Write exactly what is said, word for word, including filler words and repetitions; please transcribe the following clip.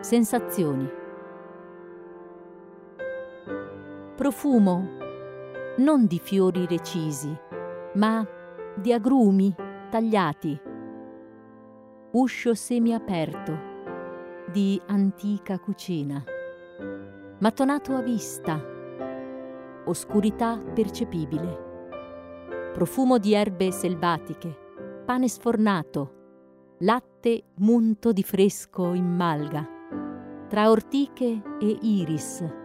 Sensazioni. Profumo non di fiori recisi, ma di agrumi tagliati. Uscio semiaperto di antica cucina. Mattonato a vista. Oscurità percepibile. Profumo di erbe selvatiche. Pane sfornato. Latte munto di fresco in malga. Tra ortiche e iris,